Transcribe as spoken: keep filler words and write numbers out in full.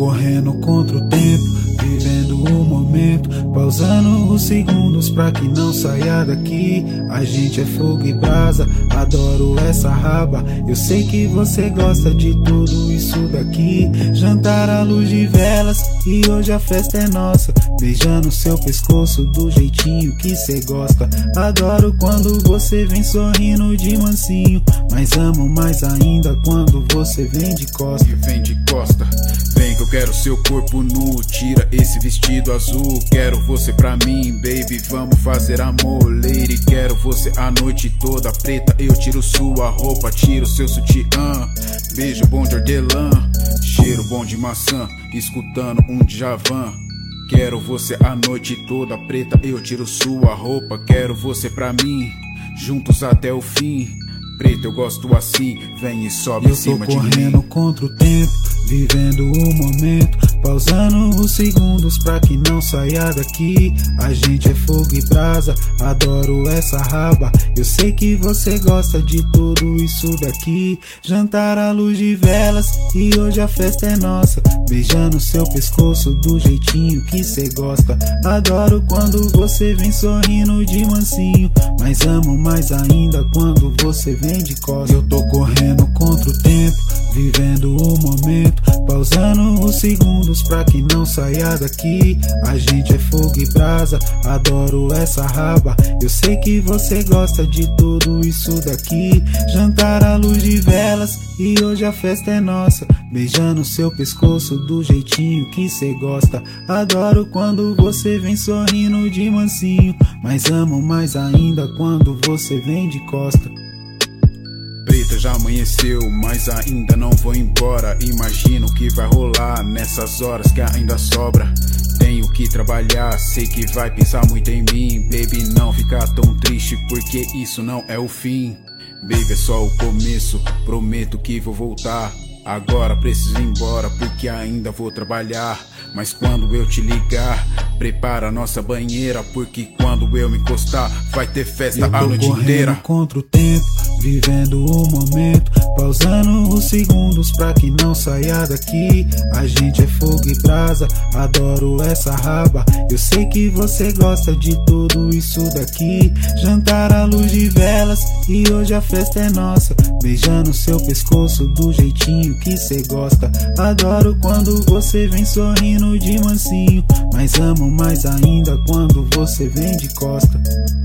correndo contra o tempo, vivendo o momento, pausando os segundos pra que não saia daqui. A gente é fogo e brasa, adoro essa raba. Eu sei que você gosta de tudo isso daqui. Jantar à luz de velas e hoje a festa é nossa, beijando seu pescoço do jeitinho que cê gosta. Adoro quando você vem sorrindo de mansinho, mas amo mais ainda quando você vem de costa. E vem de costa, vem que eu quero seu corpo nu. Tira esse vestido azul, quero você pra mim, baby. Vamos fazer amor, lady. Quero você a noite toda preta. Eu tiro sua roupa, tiro seu sutiã. Beijo bom de hortelã, cheiro bom de maçã, escutando um Djavan. Quero você a noite toda preta. Eu tiro sua roupa, quero você pra mim, juntos até o fim. Preto, eu gosto assim, vem e sobe em cima de mim. Eu tô correndo contra o tempo, vivendo o momento, pausando os segundos pra que não saia daqui. A gente é fogo e brasa, adoro essa raba. Eu sei que você gosta de tudo isso daqui. Jantar à luz de velas e hoje a festa é nossa, beijando seu pescoço do jeitinho que cê gosta. Adoro quando você vem sorrindo de mansinho, mas amo mais ainda quando você vem de costa. Eu tô correndo contra o tempo, vivendo o momento, pausando os segundos pra que não saia daqui. A gente é fogo e brasa, adoro essa raba. Eu sei que você gosta de tudo isso daqui. Jantar à luz de velas e hoje a festa é nossa, beijando seu pescoço do jeitinho que cê gosta. Adoro quando você vem sorrindo de mansinho, mas amo mais ainda quando você vem de costa. Preta, já amanheceu, mas ainda não vou embora. Imagino o que vai rolar nessas horas que ainda sobra. Tenho que trabalhar, sei que vai pensar muito em mim. Baby, não fica tão triste, porque isso não é o fim. Baby, é só o começo, prometo que vou voltar. Agora preciso ir embora, porque ainda vou trabalhar. Mas quando eu te ligar, prepara a nossa banheira, porque quando eu me encostar, vai ter festa a noite inteira. Contra o tempo, vivendo o momento, pausando os segundos pra que não saia daqui. A gente é fogo e brasa, adoro essa raba. Eu sei que você gosta de tudo isso daqui. Jantar à luz de velas e hoje a festa é nossa, beijando seu pescoço do jeitinho que cê gosta. Adoro quando você vem sorrindo de mansinho, mas amo mais ainda quando você vem de costa.